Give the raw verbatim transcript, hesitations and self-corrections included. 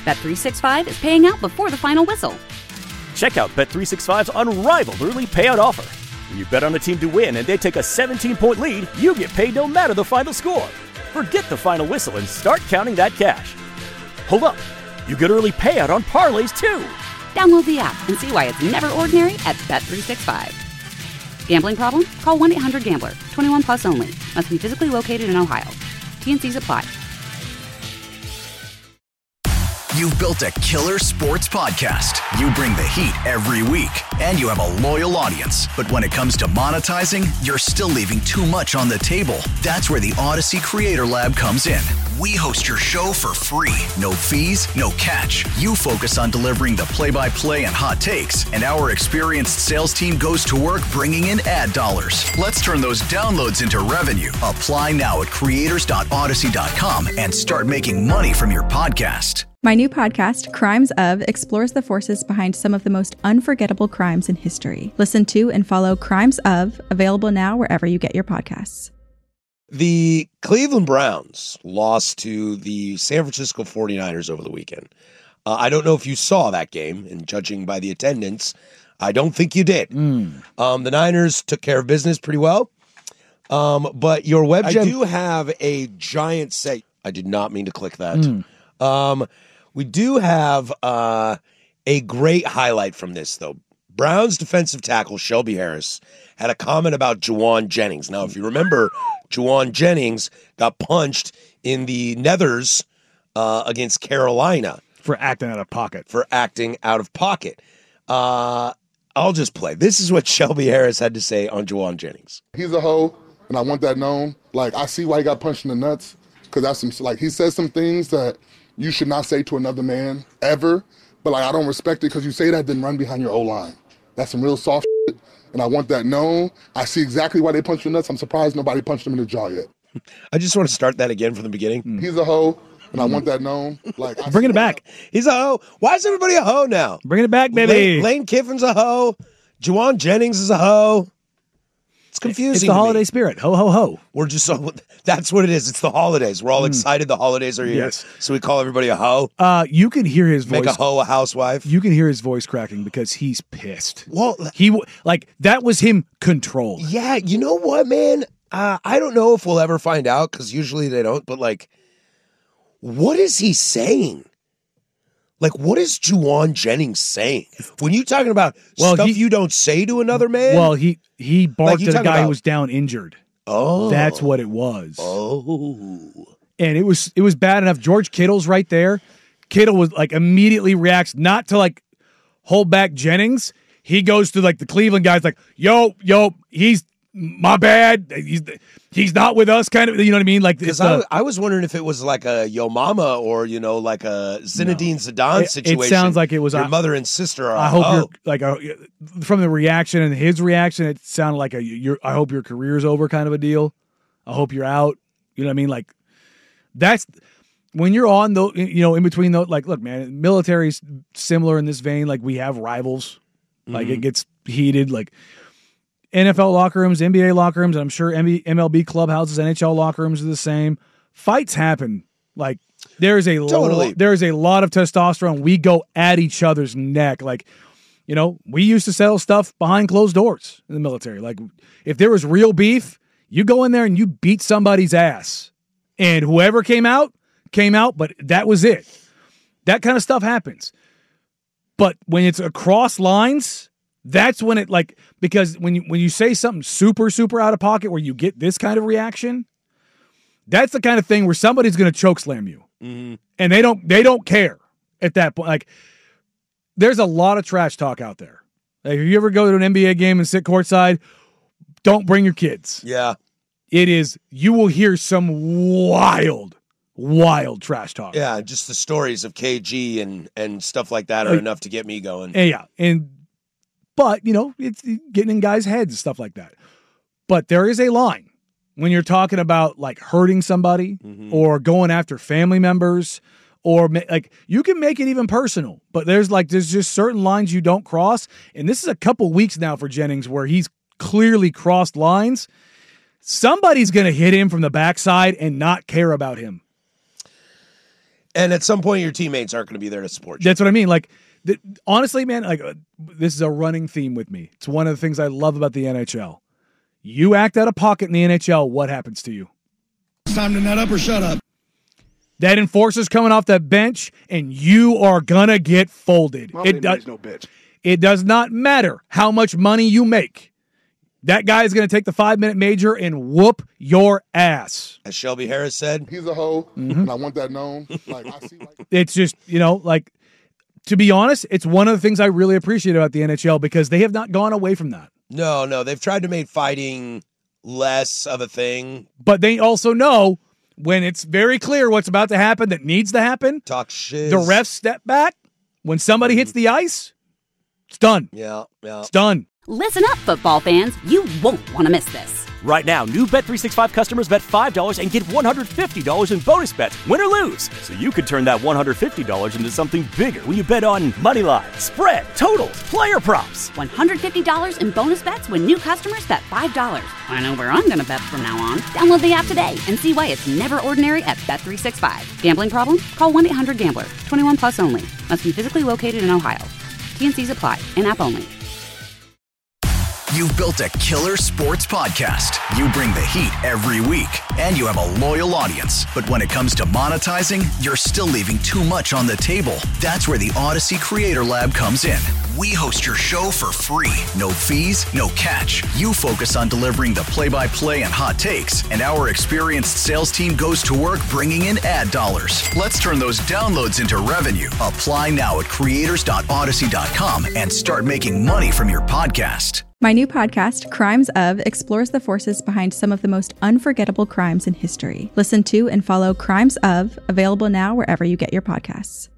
Bet three sixty-five is paying out before the final whistle. Check out Bet three sixty-five's unrivaled early payout offer. When you bet on a team to win and they take a seventeen-point lead, you get paid no matter the final score. Forget the final whistle and start counting that cash. Hold up. You get early payout on parlays, too. Download the app and see why it's never ordinary at Bet three sixty-five. Gambling problem? Call one eight hundred gambler. twenty-one plus only. Must be physically located in Ohio. T N Cs apply. You've built a killer sports podcast. You bring the heat every week, and you have a loyal audience. But when it comes to monetizing, you're still leaving too much on the table. That's where the Odyssey Creator Lab comes in. We host your show for free. No fees, no catch. You focus on delivering the play-by-play and hot takes, and our experienced sales team goes to work bringing in ad dollars. Let's turn those downloads into revenue. Apply now at creators dot odyssey dot com and start making money from your podcast. My new podcast, Crimes Of, explores the forces behind some of the most unforgettable crimes in history. Listen to and follow Crimes Of, available now wherever you get your podcasts. The Cleveland Browns lost to the San Francisco forty-niners over the weekend. Uh, I don't know if you saw that game, and judging by the attendance, I don't think you did. Mm. Um, the Niners took care of business pretty well. Um, but your web gem... I do have a giant say. I did not mean to click that. Mm. Um, we do have uh, a great highlight from this, though. Browns defensive tackle Shelby Harris had a comment about Juwan Jennings. Now, if you remember, Juwan Jennings got punched in the nethers uh, against Carolina. For acting out of pocket. For acting out of pocket. Uh, I'll just play. This is what Shelby Harris had to say on Juwan Jennings. He's a hoe, and I want that known. Like, I see why he got punched in the nuts, because that's some, like, he says some things that you should not say to another man, ever. But, like, I don't respect it because you say that, then run behind your O-line. That's some real soft shit, and I want that known. I see exactly why they punched the nuts. I'm surprised nobody punched him in the jaw yet. I just want to start that again from the beginning. Mm. He's a hoe, and I want that known. Like, I Bringing it back. He's a hoe. Why is everybody a hoe now? Bringing it back, baby. Lane, Lane Kiffin's a hoe. Juwan Jennings is a hoe. It's confusing. It's the holiday me. spirit. Ho, ho, ho. We're just so, that's what it is. It's the holidays. We're all mm. excited the holidays are here. Yes. So we call everybody a hoe. Uh, you can hear his voice. Make a hoe a housewife. You can hear his voice cracking because he's pissed. Well, he like that was him controlled. Yeah, you know what, man? Uh, I don't know if we'll ever find out because usually they don't. But like, what is he saying? Like, what is Juwan Jennings saying? When you talking about well, stuff he, you don't say to another man? Well, he he barked like at a guy about, who was down injured. Oh. That's what it was. Oh. And it was it was bad enough. George Kittle's right there. Kittle was like immediately reacts not to like hold back Jennings. He goes to like the Cleveland guys like, yo, yo, he's my bad. He's he's not with us, kind of. You know what I mean? Like, because I, I was wondering if it was like a yo mama or you know like a Zinedine no. Zidane it, situation. It sounds like it was your a, mother and sister. Are I hope oh. you're like a, from the reaction and his reaction. It sounded like a. You're, I hope your career's over, kind of a deal. I hope you're out. You know what I mean? Like that's when you're on the you know in between those. Like, look, man, military's similar in this vein. Like we have rivals. Like mm-hmm. it gets heated. Like. N F L locker rooms, N B A locker rooms, and I'm sure M L B clubhouses, N H L locker rooms are the same. Fights happen. Like there's a totally. lo- there's a lot of testosterone. We go at each other's neck. Like, you know, we used to settle stuff behind closed doors in the military. Like if there was real beef, you go in there and you beat somebody's ass. And whoever came out, came out, but that was it. That kind of stuff happens. But when it's across lines, that's when it like because when you when you say something super super out of pocket where you get this kind of reaction, that's the kind of thing where somebody's going to choke slam you, mm-hmm. and they don't they don't care at that point. Like, there's a lot of trash talk out there. Like, if you ever go to an N B A game and sit courtside, don't bring your kids. Yeah, it is. You will hear some wild, wild trash talk. Yeah, just the stories of K G and and stuff like that are like, enough to get me going. And yeah, and. But, you know, it's getting in guys' heads and stuff like that. But there is a line when you're talking about, like, hurting somebody mm-hmm. or going after family members or, like, you can make it even personal. But there's, like, there's just certain lines you don't cross. And this is a couple weeks now for Jennings where he's clearly crossed lines. Somebody's going to hit him from the backside and not care about him. And at some point, your teammates aren't going to be there to support you. That's what I mean. Like, th- honestly, man, like uh, this is a running theme with me. It's one of the things I love about the N H L. You act out of pocket in the N H L, what happens to you? It's time to nut up or shut up. That enforcer's coming off that bench, and you are gonna get folded. Well, it does no bitch. It does not matter how much money you make. That guy is going to take the five-minute major and whoop your ass. As Shelby Harris said, he's a hoe, mm-hmm. and I want that known. Like I see, like it's just, you know, like, to be honest, it's one of the things I really appreciate about the N H L because they have not gone away from that. No, no, they've tried to make fighting less of a thing. But they also know when it's very clear what's about to happen that needs to happen. Talk shit. The refs step back. When somebody hits the ice, it's done. Yeah, yeah. It's done. Listen up, football fans. You won't want to miss this. Right now, new Bet three sixty-five customers bet five dollars and get one hundred fifty dollars in bonus bets, win or lose. So you could turn that one hundred fifty dollars into something bigger when you bet on money line, spread, totals, player props. one hundred fifty dollars in bonus bets when new customers bet five dollars. I know where I'm going to bet from now on. Download the app today and see why it's never ordinary at Bet three sixty-five. Gambling problem? Call one eight hundred gambler. twenty-one plus only. Must be physically located in Ohio. T N Cs apply. In-app only. You've built a killer sports podcast. You bring the heat every week, and you have a loyal audience. But when it comes to monetizing, you're still leaving too much on the table. That's where the Odyssey Creator Lab comes in. We host your show for free. No fees, no catch. You focus on delivering the play-by-play and hot takes, and our experienced sales team goes to work bringing in ad dollars. Let's turn those downloads into revenue. Apply now at creators dot odyssey dot com and start making money from your podcast. My new podcast, Crimes Of, explores the forces behind some of the most unforgettable crimes in history. Listen to and follow Crimes Of, available now wherever you get your podcasts.